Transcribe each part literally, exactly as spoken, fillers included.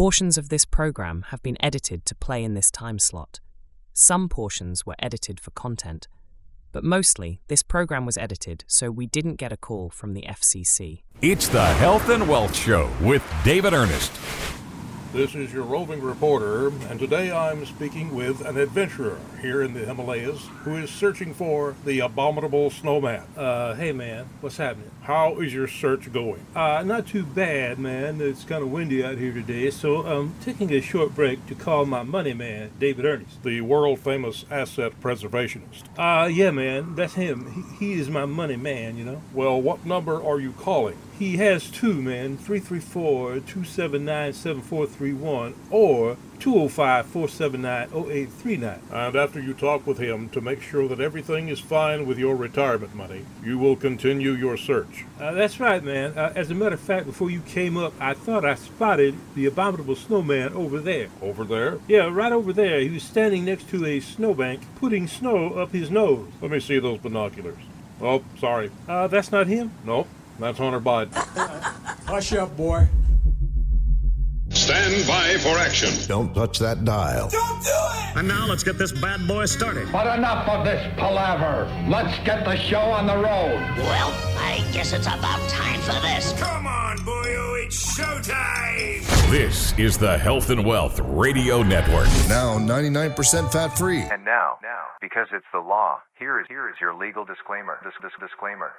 Portions of this program have been edited to play in this time slot. Some portions were edited for content, but mostly this program was edited so we didn't get a call from the F C C. It's the Health and Wealth Show with David Ernest. This is your roving reporter, and today I'm speaking with an adventurer here in the Himalayas who is searching for the abominable snowman. Uh, hey man, what's happening? How is your search going? Uh, not too bad, man. It's kind of windy out here today, so I'm taking a short break to call my money man, David Ernest. The world-famous asset preservationist. Uh, yeah, man, that's him. He, he is my money man, you know. Well, what number are you calling? He has two, man, three three four, two seven nine, seven four three one or two oh five, four seven nine, oh eight three nine. And after you talk with him to make sure that everything is fine with your retirement money, you will continue your search. Uh, that's right, man. Uh, as a matter of fact, before you came up, I thought I spotted the abominable snowman over there. Over there? Yeah, right over there. He was standing next to a snowbank, putting snow up his nose. Let me see those binoculars. Oh, sorry. Uh, that's not him? Nope. That's Hunter Biden. Hush up, boy. Stand by for action. Don't touch that dial. Don't do it! And now let's get this bad boy started. But enough of this palaver. Let's get the show on the road. Well, I guess it's about time for this. Come on, boyo, it's showtime! This is the Health and Wealth Radio Network. Now ninety-nine percent fat-free. And now, now, because it's the law, here is here is your legal disclaimer. This, this disclaimer.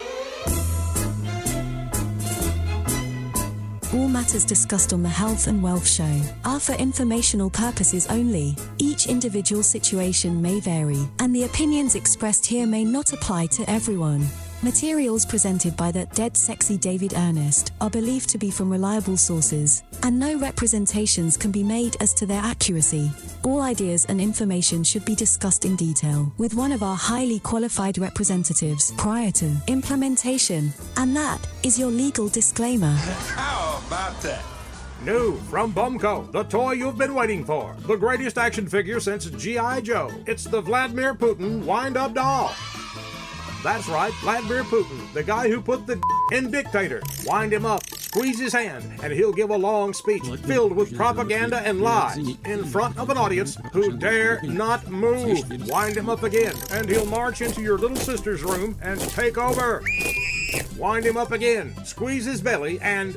All matters discussed on the Health and Wealth Show are for informational purposes only. Each individual situation may vary, and the opinions expressed here may not apply to everyone. Materials presented by the Dead Sexy David Ernest are believed to be from reliable sources, and no representations can be made as to their accuracy. All ideas and information should be discussed in detail with one of our highly qualified representatives prior to implementation, and that is your legal disclaimer. How about that? New from Bumco, the toy you've been waiting for. The greatest action figure since G I. Joe. It's the Vladimir Putin wind-up doll. That's right, Vladimir Putin, the guy who put the d- in dictator. Wind him up, squeeze his hand, and he'll give a long speech filled with propaganda and lies in front of an audience who dare not move. Wind him up again, and he'll march into your little sister's room and take over. Wind him up again, squeeze his belly, and...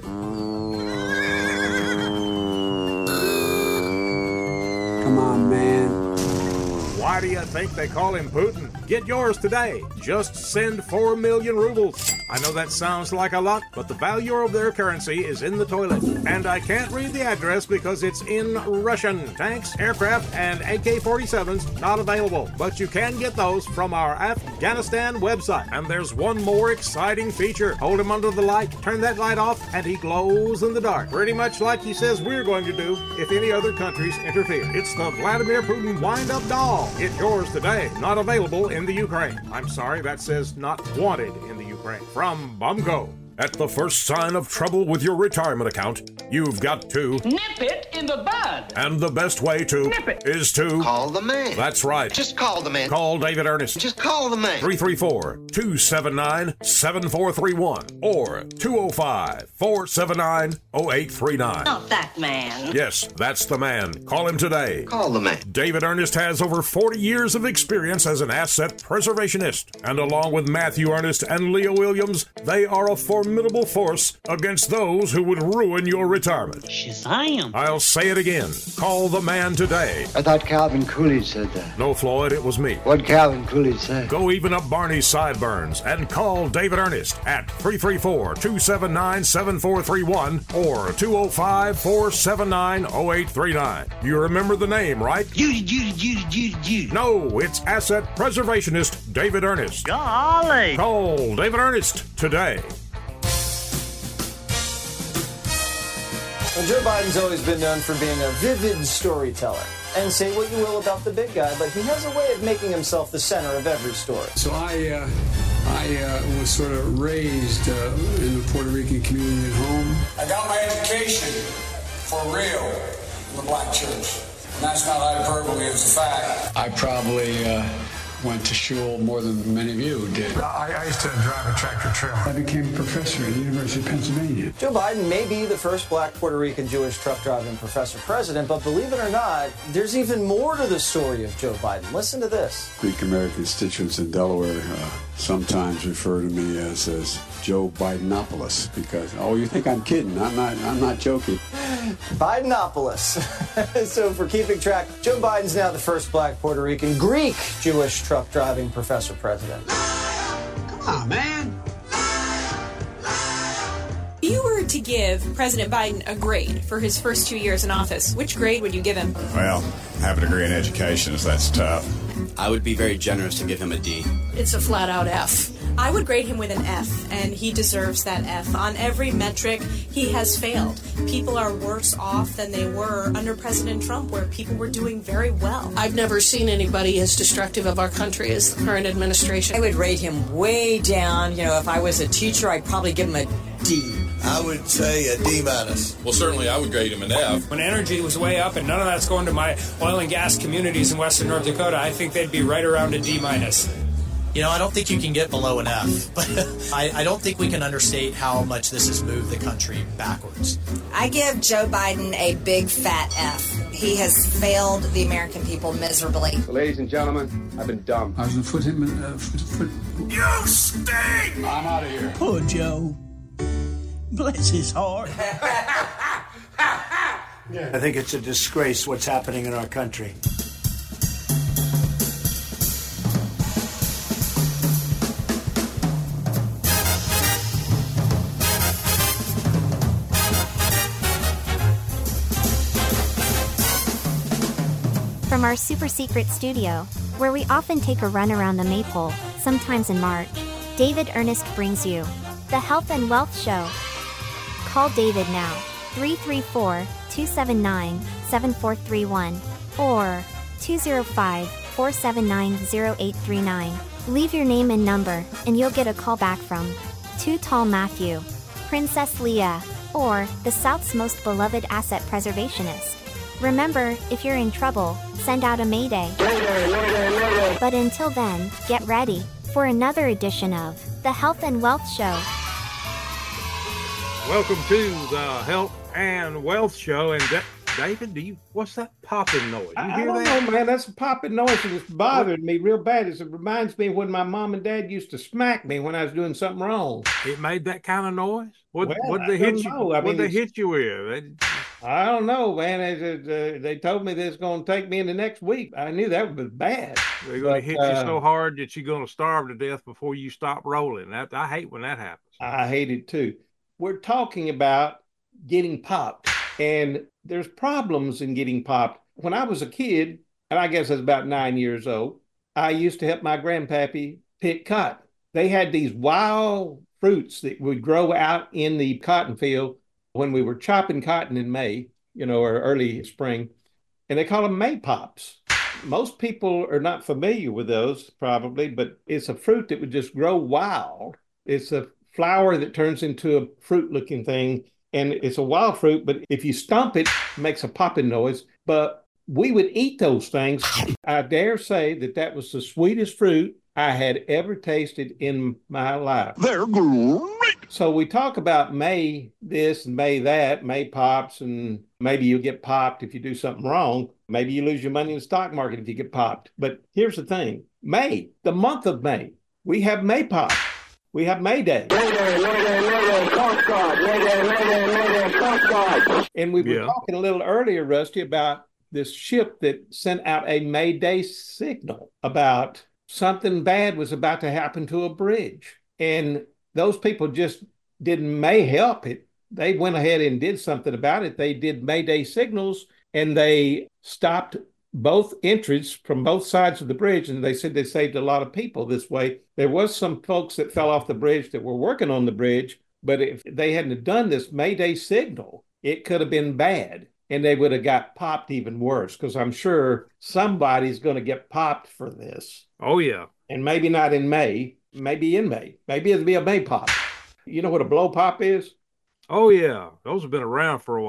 Come on, man. Why do you think they call him Putin? Get yours today. Just send four million rubles. I know that sounds like a lot, but the value of their currency is in the toilet. And I can't read the address because it's in Russian. Tanks, aircraft, and A K forty-sevens not available. But you can get those from our Afghanistan website. And there's one more exciting feature. Hold him under the light, turn that light off, and he glows in the dark. Pretty much like he says we're going to do if any other countries interfere. It's the Vladimir Putin wind-up doll. Get yours today. Not available in the Ukraine. I'm sorry, that says not wanted in the Ukraine. From Bumco. At the first sign of trouble with your retirement account, you've got to nip it in the bud. And the best way to nip it is to call the man. That's right. Just call the man. Call David Ernest. Just call the man. three three four, two seven nine, seven four three one or two oh five, four seven nine, oh eight three nine. Not that man. Yes, that's the man. Call him today. Call the man. David Ernest has over forty years of experience as an asset preservationist. And along with Matthew Ernest and Leo Williams, they are a formidable force against those who would ruin your retirement. Shazam. I'll say it again. Call the man today. I thought Calvin Coolidge said that. No, Floyd, it was me. What'd Calvin Coolidge say? Go even up Barney's sideburns and call David Ernest at three three four, two seven nine, seven four three one or two oh five, four seven nine, oh eight three nine. You remember the name, right? Judy, Judy, Judy, Judy, Judy. No, it's asset preservationist David Ernest. Golly. Call David Ernest today. Well, Joe Biden's always been known for being a vivid storyteller. And say what you will about the big guy, but he has a way of making himself the center of every story. So I uh, I uh, was sort of raised uh, in the Puerto Rican community at home. I got my education for real in the black church. And that's not hyperbole, it's a fact. I probably uh, went to shul more than many of you did. I, I used to drive a tractor trailer. I became a professor at the University of Pennsylvania. Joe Biden may be the first black Puerto Rican Jewish truck driving professor president, but believe it or not, there's even more to the story of Joe Biden. Listen to this. Greek American constituents in Delaware uh, sometimes refer to me as, as Joe Bidenopoulos because, oh, you think I'm kidding. I'm not, I'm not joking. Bidenopolis. So for keeping track, Joe Biden's now the first black Puerto Rican Greek Jewish truck driving professor president. Come on, man. If you were to give President Biden a grade for his first two years in office, which grade would you give him? Well, have a degree in education, so that's tough. I would be very generous to give him a D. It's a flat-out F. I would grade him with an F, and he deserves that F. On every metric, he has failed. People are worse off than they were under President Trump, where people were doing very well. I've never seen anybody as destructive of our country as the current administration. I would rate him way down. You know, if I was a teacher, I'd probably give him a D. I would say a D minus. Well, certainly I would grade him an F. When energy was way up and none of that's going to my oil and gas communities in western North Dakota, I think they'd be right around a D minus. You know, I don't think you can get below an F, but I, I don't think we can understate how much this has moved the country backwards. I give Joe Biden a big fat F. He has failed the American people miserably. So, ladies and gentlemen, I've been dumb. I was going to put him in... Uh, foot, foot. You stink! I'm out of here. Poor Joe. Bless his heart. I think it's a disgrace what's happening in our country. From our super secret studio, where we often take a run around the maypole, sometimes in March, David Ernest brings you the Health and Wealth Show. Call David now, three three four, two seven nine, seven four three one, or two zero five, four seven nine, zero eight three nine. Leave your name and number, and you'll get a call back from Too Tall Matthew, Princess Leia, or the South's most beloved asset preservationist. Remember, if you're in trouble, send out a mayday. Mayday, mayday, mayday. But until then, get ready for another edition of the Health and Wealth Show. Welcome to the Health and Wealth Show. And da- David, do you? What's that popping noise? You I, hear I don't that? know, man. That's a popping noise, and it's bothering me real bad. It reminds me of when my mom and dad used to smack me when I was doing something wrong. It made that kind of noise. What? Well, what did they I hit don't you? know. I What mean, did they it's- hit you with? They- I don't know, man. They, they, they told me they was going to take me in the next week. I knew that was bad. They're going to hit uh, you so hard that you're going to starve to death before you stop rolling. That I hate when that happens. I hate it too. We're talking about getting popped, and there's problems in getting popped. When I was a kid, and I guess I was about nine years old, I used to help my grandpappy pick cotton. They had these wild fruits that would grow out in the cotton field when we were chopping cotton in May, you know, or early spring, and they call them May pops. Most people are not familiar with those probably, but it's a fruit that would just grow wild. It's a flower that turns into a fruit looking thing, and it's a wild fruit, but if you stomp it, it makes a popping noise. But we would eat those things. I dare say that that was the sweetest fruit I had ever tasted in my life. They're great. So we talk about May this and May that, May pops, and maybe you'll get popped if you do something wrong. Maybe you lose your money in the stock market if you get popped. But here's the thing. May, the month of May, we have May pop. We have May Day. Mayday, mayday, mayday, Coast Guard. Mayday, mayday, mayday, Coast Guard. And we were Yeah. talking a little earlier, Rusty, about this ship that sent out a May Day signal about something bad was about to happen to a bridge. And those people just didn't may help it. They went ahead and did something about it. They did Mayday signals, and they stopped both entries from both sides of the bridge. And they said they saved a lot of people this way. There was some folks that fell off the bridge that were working on the bridge, but if they hadn't done this Mayday signal, it could have been bad. And they would have got popped even worse, because I'm sure somebody's going to get popped for this. Oh, yeah. And maybe not in May, maybe in May. Maybe it'll be a May pop. You know what a blow pop is? Oh, yeah. Those have been around for a while.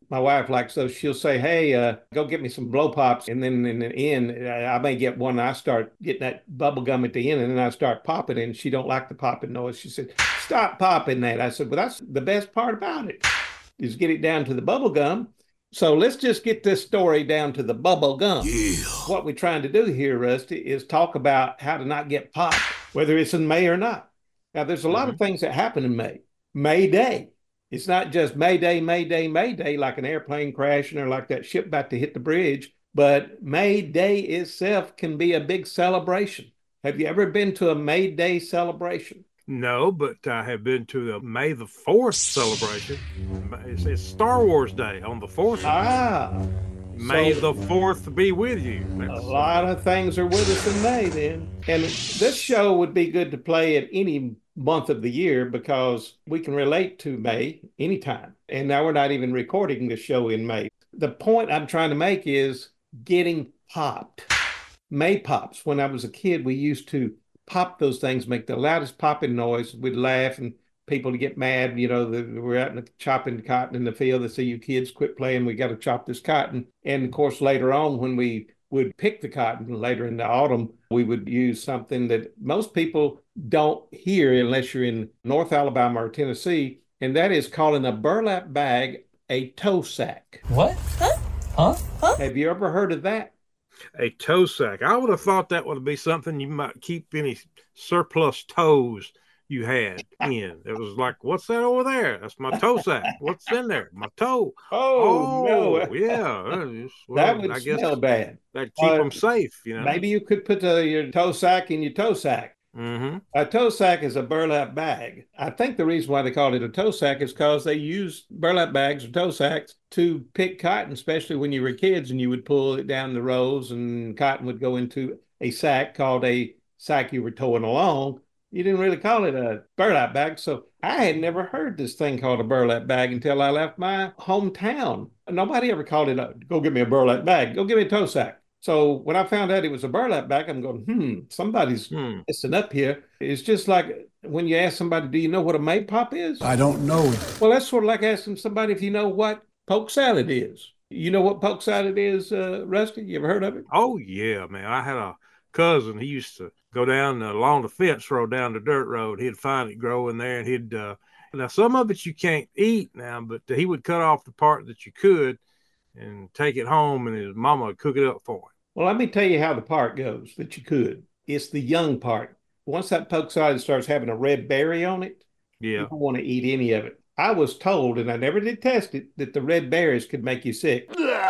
My wife likes those. She'll say, hey, uh, go get me some blow pops. And then in the end, I may get one. And I start getting that bubble gum at the end, and then I start popping it. And she don't like the popping noise. She said, stop popping that. I said, well, that's the best part about it, is get it down to the bubble gum. So let's just get this story down to the bubble gum. Yeah. What we're trying to do here, Rusty, is talk about how to not get popped, whether it's in May or not. Now, there's a lot mm-hmm. of things that happen in May. May Day. It's not just May Day, May Day, May Day, like an airplane crashing or like that ship about to hit the bridge. But May Day itself can be a big celebration. Have you ever been to a May Day celebration? No, but I have been to the May the fourth celebration. It's, it's Star Wars Day on the fourth. Ah. May so, the fourth be with you. That's, a lot of things are with us in May then. And this show would be good to play at any month of the year because we can relate to May anytime. And now we're not even recording the show in May. The point I'm trying to make is getting popped. May pops. When I was a kid, we used to pop those things, make the loudest popping noise. We'd laugh and people to get mad. You know, the, we're out in the, chopping cotton in the field. They say, you kids quit playing. We got to chop this cotton. And of course, later on, when we would pick the cotton later in the autumn, we would use something that most people don't hear unless you're in North Alabama or Tennessee. And that is calling a burlap bag a toe sack. What? Huh? Huh? Huh? Have you ever heard of that? A toe sack. I would have thought that would be something you might keep any surplus toes you had in. It was like, what's that over there? That's my toe sack. What's in there? My toe. Oh, oh no. Yeah. Well, that would I guess smell bad. That'd keep uh, them safe, you know. Maybe you could put uh, your toe sack in your toe sack. Mm-hmm. A toe sack is a burlap bag. I think the reason why they call it a toe sack is because they use burlap bags or toe sacks to pick cotton, especially when you were kids and you would pull it down the rows and cotton would go into a sack called a sack you were towing along. You didn't really call it a burlap bag. So I had never heard this thing called a burlap bag until I left my hometown. Nobody ever called it, a, go get me a burlap bag. Go get me a toe sack. So when I found out it was a burlap bag, I'm going, hmm, somebody's hmm. messing up here. It's just like when you ask somebody, do you know what a May pop is? I don't know. Well, that's sort of like asking somebody if you know what poke salad is. You know what poke salad is, uh, Rusty? You ever heard of it? Oh, yeah, man. I had a cousin. He used to go down along the fence road, down the dirt road. He'd find it growing there, and he'd, uh, now some of it you can't eat now, but he would cut off the part that you could and take it home, and his mama would cook it up for him. Well, let me tell you how the part goes that you could. It's the young part. Once that poke salad starts having a red berry on it, yeah, you don't want to eat any of it. I was told, and I never did test it, that the red berries could make you sick.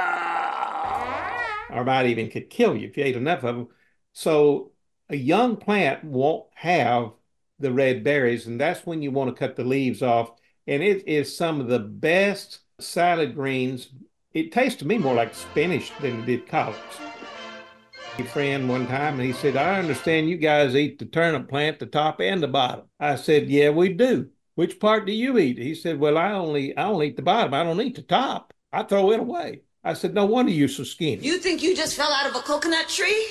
Or might even could kill you if you ate enough of them. So a young plant won't have the red berries, and that's when you want to cut the leaves off. And it is some of the best salad greens. It tastes to me more like spinach than it did collards. A friend one time, and he said, I understand you guys eat the turnip plant, the top and the bottom. I said, yeah, we do. Which part do you eat? He said, well, I only I only eat the bottom. I don't eat the top. I throw it away. I said, no wonder you're so skinny. You think you just fell out of a coconut tree?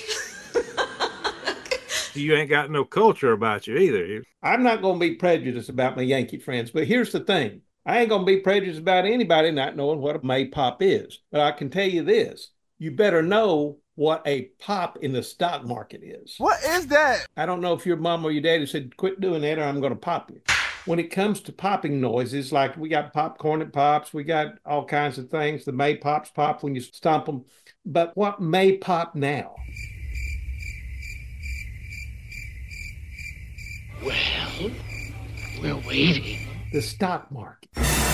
You ain't got no culture about you either. I'm not going to be prejudiced about my Yankee friends, but here's the thing. I ain't going to be prejudiced about anybody not knowing what a May pop is. But I can tell you this. You better know what a pop in the stock market is. What is that? I don't know if your mom or your daddy said, quit doing that or I'm going to pop you. When it comes to popping noises, like we got popcorn that pops, we got all kinds of things. The May pops pop when you stomp them. But what may pop now? Well, we're waiting. The stock market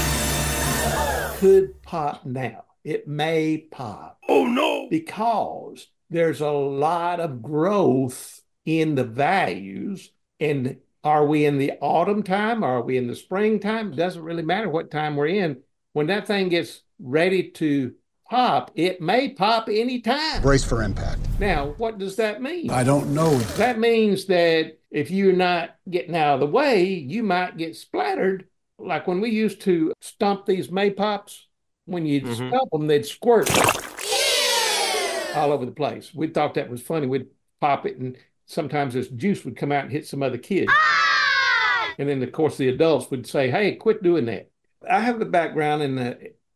could pop now. It may pop. Oh, no. Because there's a lot of growth in the values. And are we in the autumn time? Are we in the springtime? It doesn't really matter what time we're in. When that thing gets ready to pop, it may pop any time. Brace for impact. Now, what does that mean? I don't know. That means that if you're not getting out of the way, you might get splattered. Like when we used to stomp these May pops, when you'd mm-hmm. stomp them, they'd squirt all over the place. We thought that was funny. We'd pop it, and sometimes this juice would come out and hit some other kid. Ah! And then, of course, the adults would say, hey, quit doing that. I have the background in the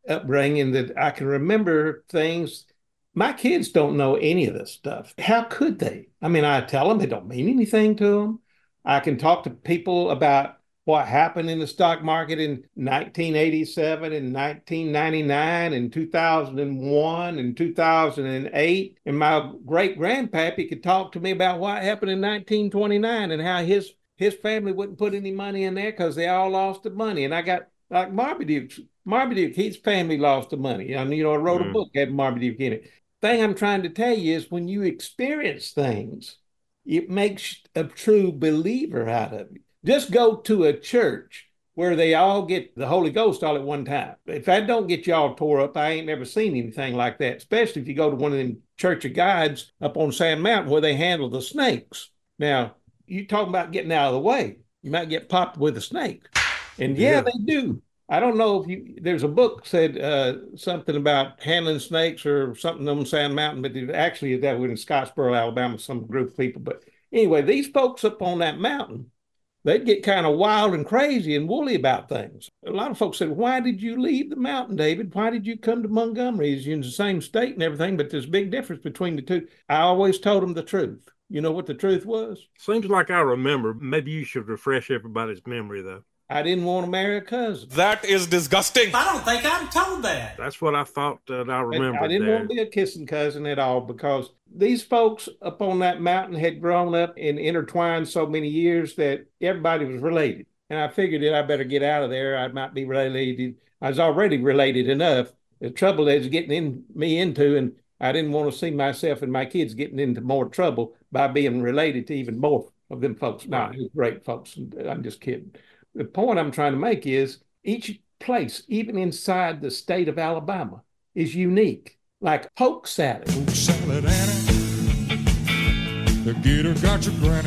upbringing that I can remember things. My kids don't know any of this stuff. How could they? I mean, I tell them it don't mean anything to them. I can talk to people about what happened in the stock market in nineteen eighty-seven and nineteen ninety-nine and two thousand one and two thousand eight. And my great-grandpappy could talk to me about what happened in nineteen twenty-nine and how his his family wouldn't put any money in there because they all lost the money. And I got, like Marmaduke, Marmaduke, his family lost the money. I mean, you know, I wrote mm. a book, had Marmaduke in it. Thing I'm trying to tell you is when you experience things, it makes a true believer out of you. Just go to a church where they all get the Holy Ghost all at one time. If that don't get y'all tore up, I ain't never seen anything like that, especially if you go to one of them Church of Guides up on Sand Mountain where they handle the snakes. Now, you talking about getting out of the way. You might get popped with a snake. And yeah, yeah. they do. I don't know if you, there's a book said uh, something about handling snakes or something on Sand Mountain, but it actually that was in Scottsboro, Alabama, some group of people. But anyway, these folks up on that mountain, they'd get kind of wild and crazy and woolly about things. A lot of folks said, why did you leave the mountain, David? Why did you come to Montgomery? You're in the same state and everything, but there's a big difference between the two. I always told them the truth. You know what the truth was? Seems like I remember. Maybe you should refresh everybody's memory, though. I didn't want to marry a cousin. That is disgusting. I don't think I'm told that. That's what I thought that I remembered. I didn't there. want to be a kissing cousin at all because these folks up on that mountain had grown up and intertwined so many years that everybody was related. And I figured that I better get out of there. I might be related. I was already related enough. The trouble is getting in, me into, and I didn't want to see myself and my kids getting into more trouble by being related to even more of them folks. No, nah, great folks. I'm just kidding. The point I'm trying to make is each place, even inside the state of Alabama, is unique. Like poke salad. Poke salad, Annie. The gator got your granny.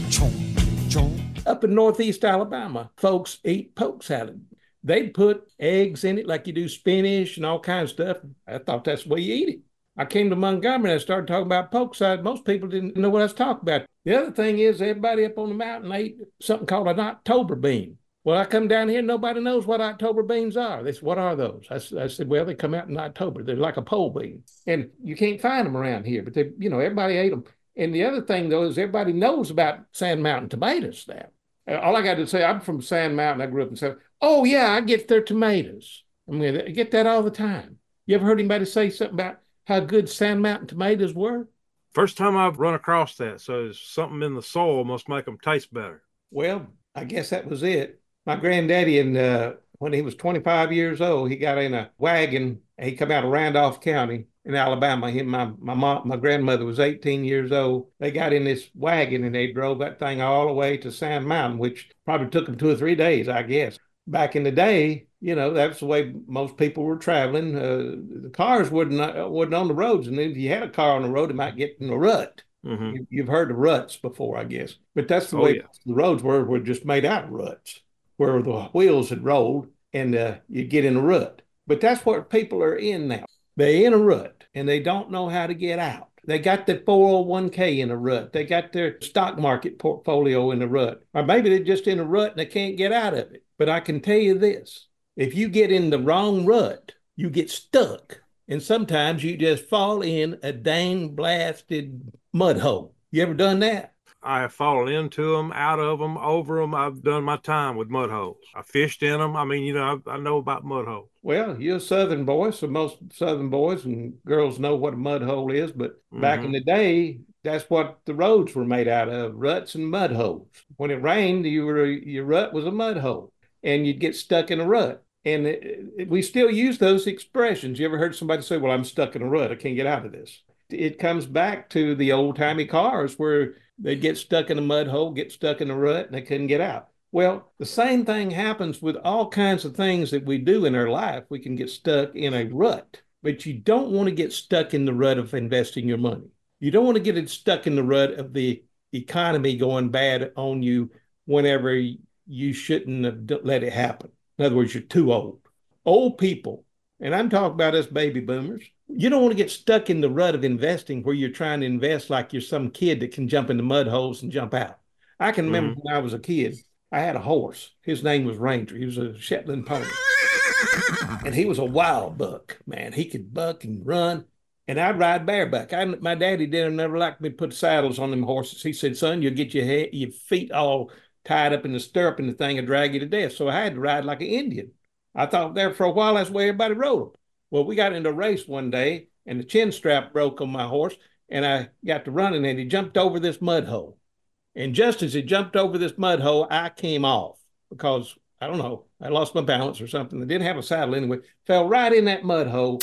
Chomp, chomp. Up in northeast Alabama, folks eat poke salad. They put eggs in it like you do spinach and all kinds of stuff. I thought that's the way you eat it. I came to Montgomery and I started talking about poke salad. Most people didn't know what I was talking about. The other thing is everybody up on the mountain ate something called an October bean. Well, I come down here, nobody knows what October beans are. They said, what are those? I, I said, well, they come out in October. They're like a pole bean. And you can't find them around here, but they, you know, everybody ate them. And the other thing, though, is everybody knows about Sand Mountain tomatoes now. All I got to say, I'm from Sand Mountain. I grew up in Sand. Oh, yeah, I get their tomatoes. I mean, I get that all the time. You ever heard anybody say something about how good Sand Mountain tomatoes were? First time I've run across that. So something in the soil must make them taste better. Well, I guess that was it. My granddaddy, and uh, when he was twenty-five years old, he got in a wagon. He come out of Randolph County in Alabama. He, my my mom, my grandmother was eighteen years old. They got in this wagon and they drove that thing all the way to Sand Mountain, which probably took them two or three days, I guess. Back in the day, you know, that's the way most people were traveling. Uh, the cars wasn't, uh, wasn't on the roads. And if you had a car on the road, it might get in a rut. Mm-hmm. You, you've heard of ruts before, I guess. But that's the oh, way yeah. the roads were, were just made out of ruts, where the wheels had rolled and uh, you get in a rut. But that's what people are in now. They're in a rut and they don't know how to get out. They got their four oh one k in a rut. They got their stock market portfolio in a rut. Or maybe they're just in a rut and they can't get out of it. But I can tell you this, if you get in the wrong rut, you get stuck. And sometimes you just fall in a dang blasted mud hole. You ever done that? I have fallen into them, out of them, over them. I've done my time with mud holes. I fished in them. I mean, you know, I, I know about mud holes. Well, you're a Southern boy, so most Southern boys and girls know what a mud hole is. But mm-hmm. back in the day, that's what the roads were made out of, ruts and mud holes. When it rained, you were your rut was a mud hole, and you'd get stuck in a rut. And it, it, we still use those expressions. You ever heard somebody say, well, I'm stuck in a rut. I can't get out of this. It comes back to the old-timey cars where they'd get stuck in a mud hole, get stuck in a rut, and they couldn't get out. Well, the same thing happens with all kinds of things that we do in our life. We can get stuck in a rut, but you don't want to get stuck in the rut of investing your money. You don't want to get it stuck in the rut of the economy going bad on you whenever you shouldn't have let it happen. In other words, you're too old. Old people, and I'm talking about us baby boomers, you don't want to get stuck in the rut of investing where you're trying to invest like you're some kid that can jump into mud holes and jump out. I can remember mm-hmm. when I was a kid, I had a horse. His name was Ranger. He was a Shetland pony. And he was a wild buck, man. He could buck and run. And I'd ride bareback. I, my daddy didn't never like me to put saddles on them horses. He said, son, you'll get your head, your feet all tied up in the stirrup and the thing and drag you to death. So I had to ride like an Indian. I thought there for a while, that's the way everybody rode them. Well, we got into a race one day and the chin strap broke on my horse and I got to running and he jumped over this mud hole. And just as he jumped over this mud hole, I came off because, I don't know, I lost my balance or something. I didn't have a saddle anyway. Fell right in that mud hole.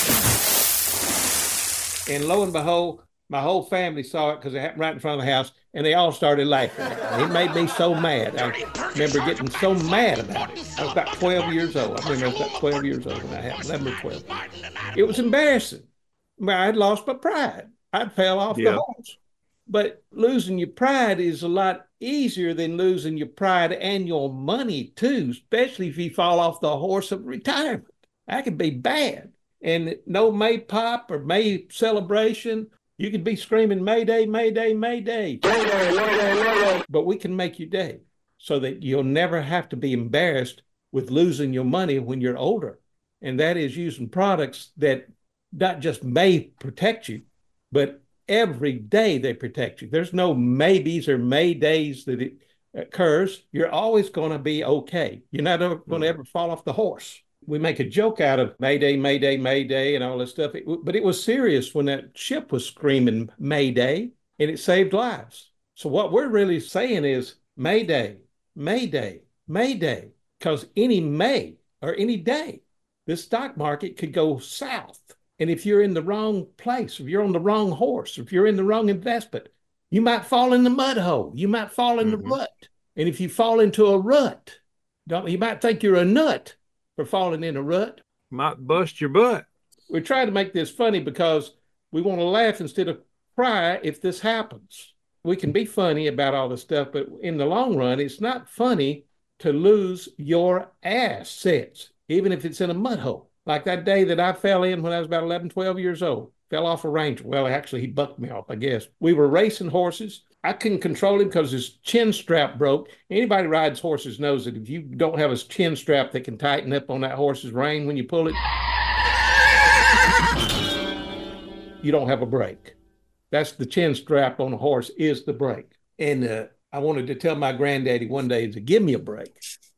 And lo and behold, my whole family saw it because it happened right in front of the house, and they all started laughing. It made me so mad. I remember getting so mad about it. I was about twelve years old. I remember I was about twelve years old when that happened, eleven or twelve. It was embarrassing. I had lost my pride. I'd fell off yeah. the horse. But losing your pride is a lot easier than losing your pride and your money, too, especially if you fall off the horse of retirement. That could be bad. And no May pop or May celebration, you could be screaming Mayday, Mayday, Mayday. Mayday, Mayday, Mayday. But we can make your day so that you'll never have to be embarrassed with losing your money when you're older. And that is using products that not just may protect you, but every day they protect you. There's no maybes or maydays that it occurs. You're always going to be okay. You're not going to ever fall off the horse. We make a joke out of Mayday, Mayday, Mayday, and all this stuff. It, but it was serious when that ship was screaming Mayday, and it saved lives. So what we're really saying is Mayday, Mayday, Mayday, because any May or any day, this stock market could go south. And if you're in the wrong place, if you're on the wrong horse, if you're in the wrong investment, you might fall in the mud hole. You might fall in mm-hmm. the rut. And if you fall into a rut, don't, you might think you're a nut for falling in a rut. Might bust your butt. We're trying to make this funny because we want to laugh instead of cry if this happens. We can be funny about all this stuff, but in the long run, it's not funny to lose your assets, even if it's in a mud hole. Like that day that I fell in when I was about eleven, twelve years old. Fell off a ranger. Well, actually, he bucked me off, I guess. We were racing horses. I couldn't control him because his chin strap broke. Anybody rides horses knows that if you don't have a chin strap that can tighten up on that horse's rein when you pull it, you don't have a brake. That's the chin strap on a horse is the brake. And uh, I wanted to tell my granddaddy one day to give me a brake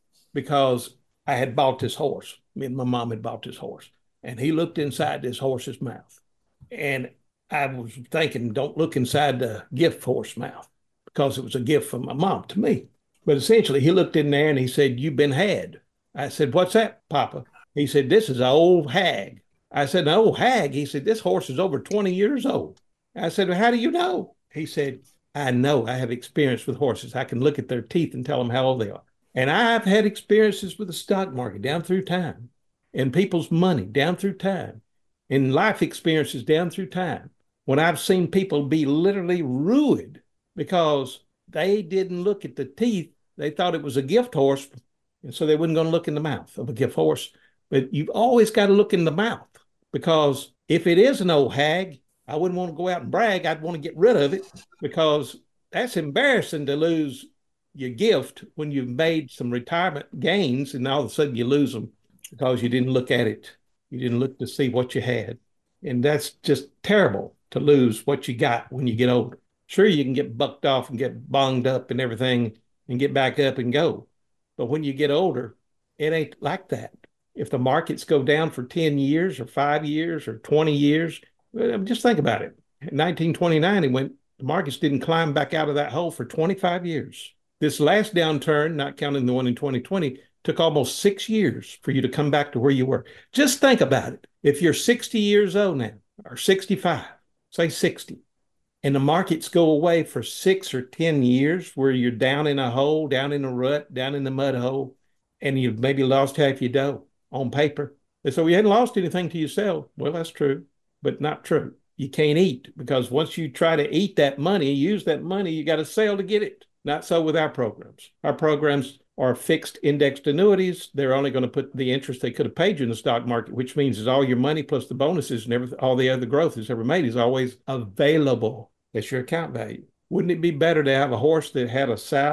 because I had bought this horse. Me and my mom had bought this horse. And he looked inside this horse's mouth. And I was thinking, don't look inside the gift horse mouth because it was a gift from my mom to me. But essentially, he looked in there and he said, you've been had. I said, what's that, Papa? He said, this is an old hag. I said, an old hag? He said, this horse is over twenty years old. I said, well, how do you know? He said, I know. I have experience with horses. I can look at their teeth and tell them how old they are. And I've had experiences with the stock market down through time and people's money down through time and life experiences down through time. When I've seen people be literally ruined because they didn't look at the teeth, they thought it was a gift horse, and so they wasn't going to look in the mouth of a gift horse. But you've always got to look in the mouth because if it is an old hag, I wouldn't want to go out and brag. I'd want to get rid of it because that's embarrassing to lose your gift when you've made some retirement gains and all of a sudden you lose them because you didn't look at it. You didn't look to see what you had. And that's just terrible to lose what you got when you get older. Sure, you can get bucked off and get bunged up and everything and get back up and go. But when you get older, it ain't like that. If the markets go down for ten years or five years or twenty years, just think about it. In nineteen twenty-nine, it went, the markets didn't climb back out of that hole for twenty-five years. This last downturn, not counting the one in twenty twenty, took almost six years for you to come back to where you were. Just think about it. If you're sixty years old now, or sixty-five, say sixty, and the markets go away for six or ten years where you're down in a hole, down in a rut, down in the mud hole, and you've maybe lost half your dough on paper. And so you hadn't lost anything to yourself. Well, that's true, but not true. You can't eat because once you try to eat that money, use that money, you got to sell to get it. Not so with our programs. Our programs are fixed indexed annuities. They're only going to put the interest they could have paid you in the stock market, which means is all your money plus the bonuses and everything, all the other growth that's ever made is always available. That's your account value. Wouldn't it be better to have a horse that had a saddle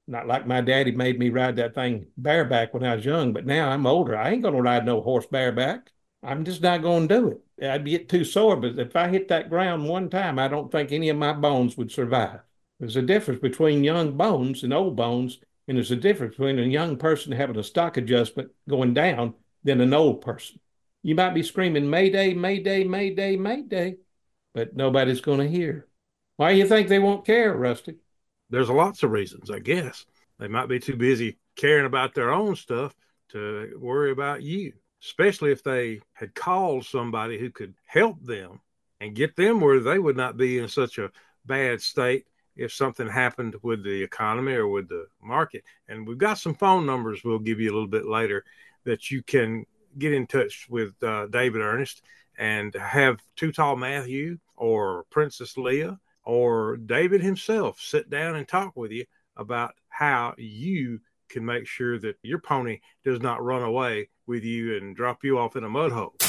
Not like my daddy made me ride that thing bareback when I was young, but now I'm older. I ain't going to ride no horse bareback. I'm just not going to do it. I'd get too sore, but if I hit that ground one time, I don't think any of my bones would survive. There's a difference between young bones and old bones, and there's a difference between a young person having a stock adjustment going down than an old person. You might be screaming, Mayday, Mayday, Mayday, Mayday, but nobody's going to hear. Why do you think they won't care, Rusty? There's lots of reasons, I guess. They might be too busy caring about their own stuff to worry about you, especially if they had called somebody who could help them and get them where they would not be in such a bad state if something happened with the economy or with the market. And we've got some phone numbers we'll give you a little bit later that you can get in touch with uh, David Ernest and have Too Tall Matthew or Princess Leah or David himself sit down and talk with you about how you can make sure that your pony does not run away with you and drop you off in a mud hole.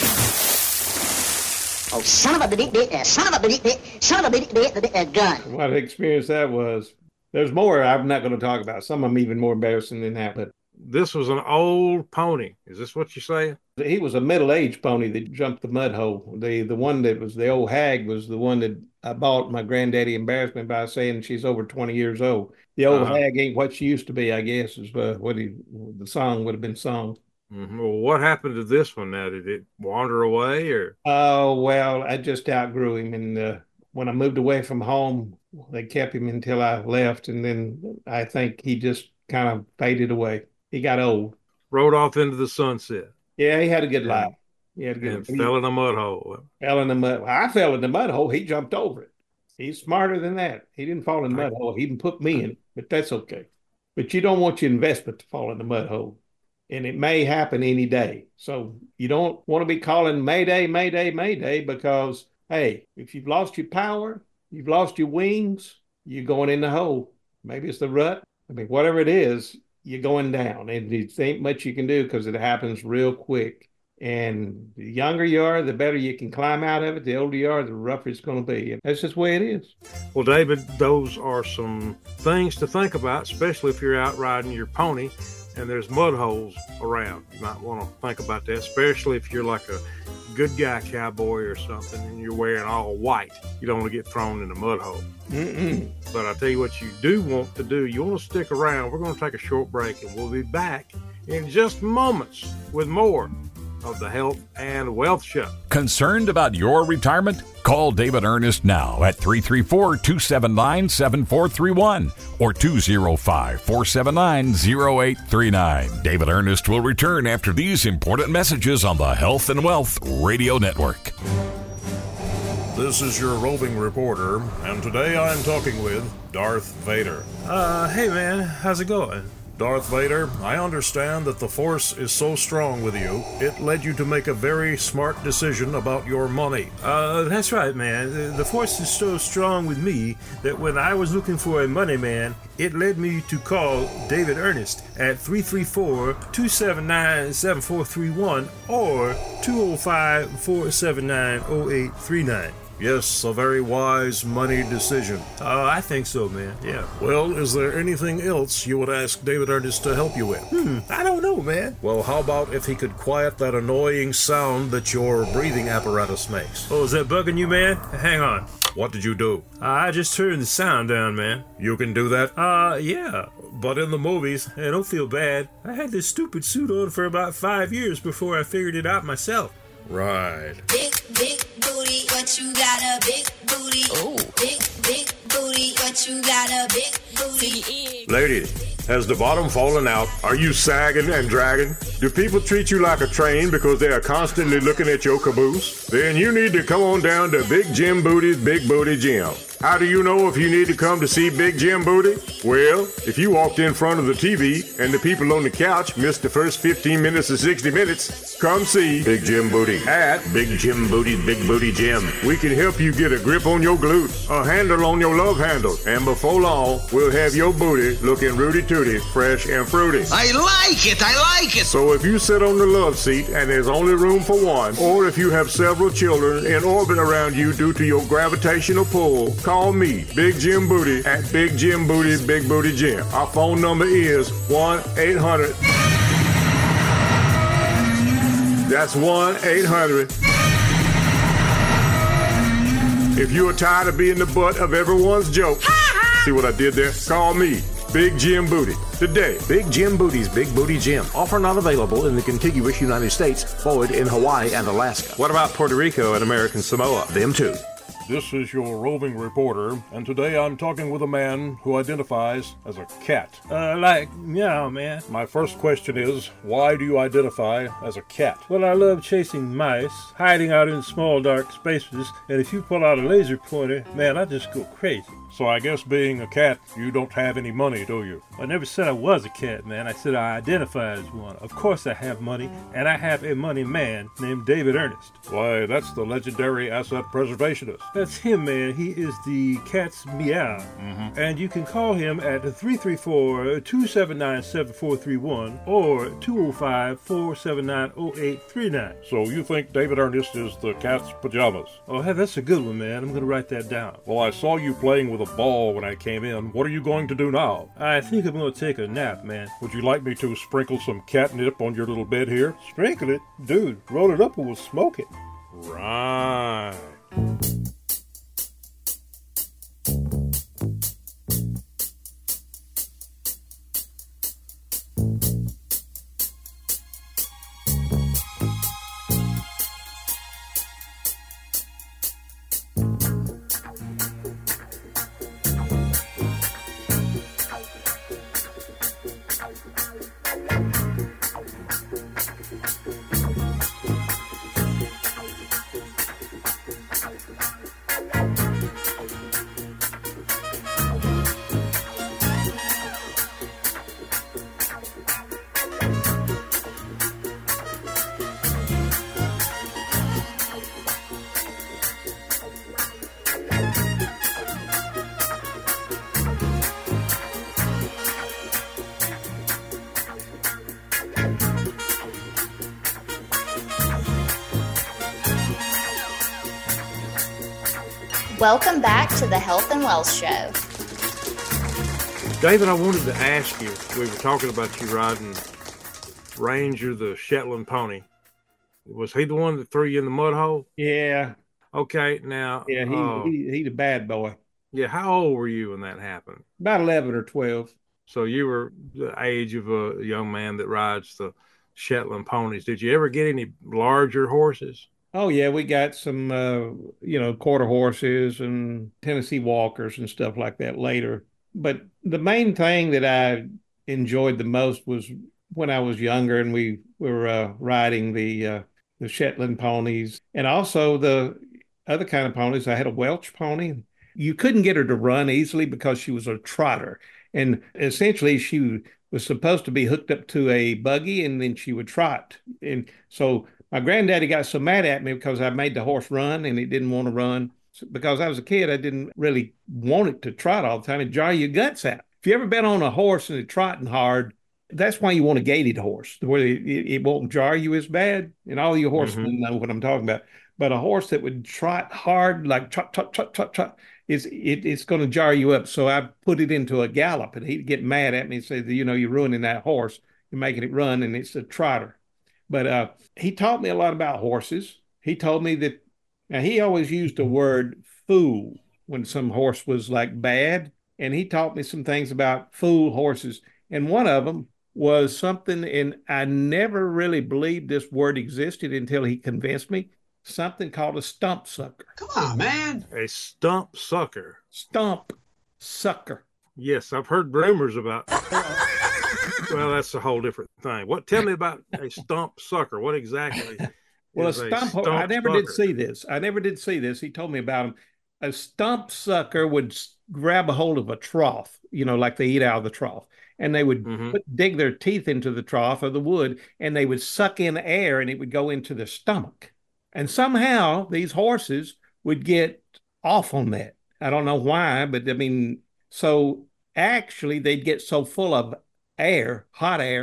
Oh, son of a bitch, bitch, son of a bitch, bitch, son of a bitch, bitch, gun. What an experience that was. There's more I'm not going to talk about. Some of them even more embarrassing than that, but this was an old pony. Is this what you're saying? He was a middle-aged pony that jumped the mud hole. The the one that was the old hag was the one that I bought my granddaddy embarrassment by saying she's over twenty years old. The old uh-huh. hag ain't what she used to be, I guess, is uh, what he, the song would have been sung. Mm-hmm. Well, what happened to this one now? Did it wander away or? Oh, well, I just outgrew him. And uh, when I moved away from home, they kept him until I left. And then I think he just kind of faded away. He got old. Rode off into the sunset. Yeah, he had a good life. He had a good and he fell in a mud hole. Fell in the mud. Well, I fell in the mud hole. He jumped over it. He's smarter than that. He didn't fall in the mud hole. He even put me in it, but that's okay. But you don't want your investment to fall in the mud hole. And it may happen any day. So you don't want to be calling Mayday, Mayday, Mayday, because, hey, if you've lost your power, you've lost your wings, you're going in the hole. Maybe it's the rut. I mean, whatever it is, you're going down. And there ain't much you can do because it happens real quick. And the younger you are, the better you can climb out of it. The older you are, the rougher it's going to be. And that's just the way it is. Well, David, those are some things to think about, especially if you're out riding your pony and there's mud holes around. You might want to think about that, especially if you're like a good guy cowboy or something and you're wearing all white. You don't want to get thrown in a mud hole. Mm-mm. But I tell you what you do want to do. You want to stick around. We're going to take a short break and we'll be back in just moments with more of the Health and Wealth Show. Concerned about your retirement? Call David Ernest now at three three four, two seven nine, seven four three one or two oh five, four seven nine, oh eight three nine. David Ernest will return after these important messages on the Health and Wealth Radio Network. This is your roving reporter, and today I'm talking with Darth Vader. Uh, hey man, how's it going? Darth Vader, I understand that the Force is so strong with you, it led you to make a very smart decision about your money. Uh, that's right, man. The Force is so strong with me that when I was looking for a money man, it led me to call David Ernest at three three four, two seven nine, seven four three one or two oh five, four seven nine, oh eight three nine. Yes, a very wise money decision. Oh, I think so, man. Yeah. Well, is there anything else you would ask David Ernest to help you with? Hmm, I don't know, man. Well, how about if he could quiet that annoying sound that your breathing apparatus makes? Oh, is that bugging you, man? Hang on. What did you do? Uh, I just turned the sound down, man. You can do that? Uh, yeah. But in the movies, hey, don't feel bad. I had this stupid suit on for about five years before I figured it out myself. Right. Big, big booty, but you got a big booty. Oh. Big, big booty, but you got a big booty. Ladies, has the bottom fallen out? Are you sagging and dragging? Do people treat you like a train because they are constantly looking at your caboose? Then you need to come on down to Big Jim Booty's Big Booty Gym. How do you know if you need to come to see Big Jim Booty? Well, if you walked in front of the T V and the people on the couch missed the first fifteen minutes or sixty minutes, come see Big Jim Booty at Big Jim Booty's Big Booty Gym. We can help you get a grip on your glutes, a handle on your love handle, and before long, we'll have your booty looking rooty-tooty, fresh and fruity. I like it, I like it! So if you sit on the love seat and there's only room for one, or if you have several several children in orbit around you due to your gravitational pull, call me, Big Jim Booty, at Big Jim Booty, Big Booty Jim. Our phone number is one eight hundred. That's one eight hundred. If you are tired of being the butt of everyone's joke, see what I did there? Call me, Big Jim Booty. Today, Big Jim Booty's Big Booty Gym. Offer not available in the contiguous United States, void in Hawaii and Alaska. What about Puerto Rico and American Samoa? Them too. This is your roving reporter, and today I'm talking with a man who identifies as a cat. Uh, like, meow, man. My first question is, why do you identify as a cat? Well, I love chasing mice, hiding out in small dark spaces, and if you pull out a laser pointer, man, I just go crazy. So I guess being a cat, you don't have any money, do you? I never said I was a cat, man. I said I identify as one. Of course I have money, and I have a money man named David Ernest. Why, that's the legendary asset preservationist. That's him, man. He is the cat's meow. Mm-hmm. And you can call him at three three four, two seven nine, seven four three one or two oh five, four seven nine, oh eight three nine. So you think David Ernest is the cat's pajamas? Oh, hey, that's a good one, man. I'm going to write that down. Well, I saw you playing with a ball when I came in. What are you going to do now? I think I'm going to take a nap, man. Would you like me to sprinkle some catnip on your little bed here? Sprinkle it? Dude, roll it up and we'll smoke it. Right. Welcome back to the Health and Wealth Show. David, I wanted to ask you, we were talking about you riding Ranger, the Shetland pony. Was he the one that threw you in the mud hole? Yeah. Okay, now. Yeah, he, uh, he he's a bad boy. Yeah, how old were you when that happened? About eleven or twelve. So you were the age of a young man that rides the Shetland ponies. Did you ever get any larger horses? Oh, yeah, we got some, uh, you know, quarter horses and Tennessee Walkers and stuff like that later. But the main thing that I enjoyed the most was when I was younger and we were uh, riding the uh, the Shetland ponies and also the other kind of ponies. I had a Welsh pony. You couldn't get her to run easily because she was a trotter. And essentially she was supposed to be hooked up to a buggy and then she would trot. And so my granddaddy got so mad at me because I made the horse run and he didn't want to run. Because I was a kid, I didn't really want it to trot all the time and jar your guts out. If you ever been on a horse and it's trotting hard, that's why you want a gated horse, where it, it won't jar you as bad. And all you horsemen mm-hmm. know what I'm talking about. But a horse that would trot hard, like trot, trot, trot, trot, trot, is it, it's going to jar you up. So I put it into a gallop and he'd get mad at me and say, you know, you're ruining that horse. You're making it run and it's a trotter. But uh, he taught me a lot about horses. He told me that, now he always used the word fool when some horse was like bad. And he taught me some things about fool horses. And one of them was something, and I never really believed this word existed until he convinced me, something called a stump sucker. Come on, man. A stump sucker. Stump sucker. Yes, I've heard rumors about well, that's a whole different thing. What? Tell me about a stump sucker. What exactly? Well, a is stump, a stump I never sucker? did see this. I never did see this. He told me about him. A stump sucker would s- grab a hold of a trough, you know, like they eat out of the trough. And they would Mhm. put, dig their teeth into the trough of the wood, and they would suck in air, and it would go into their stomach. And somehow these horses would get off on that. I don't know why, but I mean, so actually they'd get so full of air, hot air,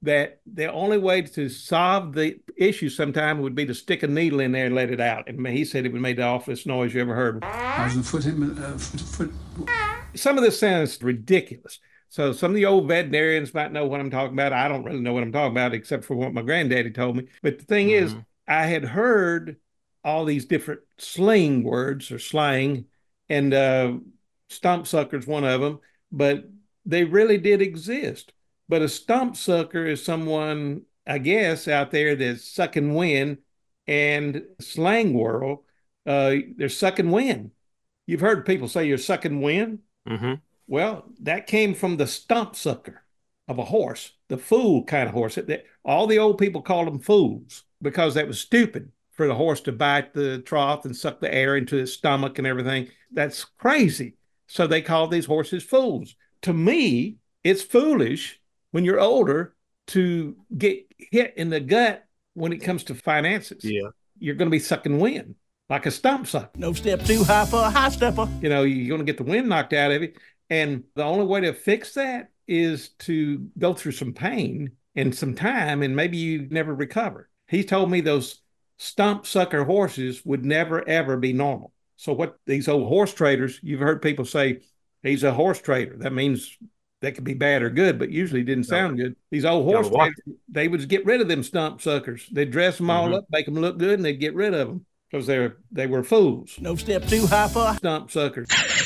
that the only way to solve the issue sometime would be to stick a needle in there and let it out. And he said it would make the awfulest noise you ever heard. How's the foot? Him, uh, foot, foot? Some of this sounds ridiculous. So some of the old veterinarians might know what I'm talking about. I don't really know what I'm talking about except for what my granddaddy told me. But the thing mm-hmm. is, I had heard all these different sling words or slang, and uh, stump sucker's one of them, but they really did exist. But a stump sucker is someone, I guess, out there that's sucking wind, and slang world, uh, they're sucking wind. You've heard people say you're sucking wind. Mm-hmm. Well, that came from the stump sucker of a horse, the fool kind of horse. All the old people called them fools because that was stupid for the horse to bite the trough and suck the air into his stomach and everything. That's crazy. So they call these horses fools. To me, it's foolish when you're older to get hit in the gut when it comes to finances. Yeah. You're going to be sucking wind like a stump sucker. No step too high for a high stepper. You know, you're going to get the wind knocked out of you. And the only way to fix that is to go through some pain and some time, and maybe you never recover. He told me those stump sucker horses would never, ever be normal. So what these old horse traders, you've heard people say, he's a horse trader. That means they could be bad or good, but usually didn't sound no. good. These old horse traders, they would get rid of them stump suckers. They'd dress them all mm-hmm. up, make them look good, and they'd get rid of them because they're they were fools. No step too high for stump suckers.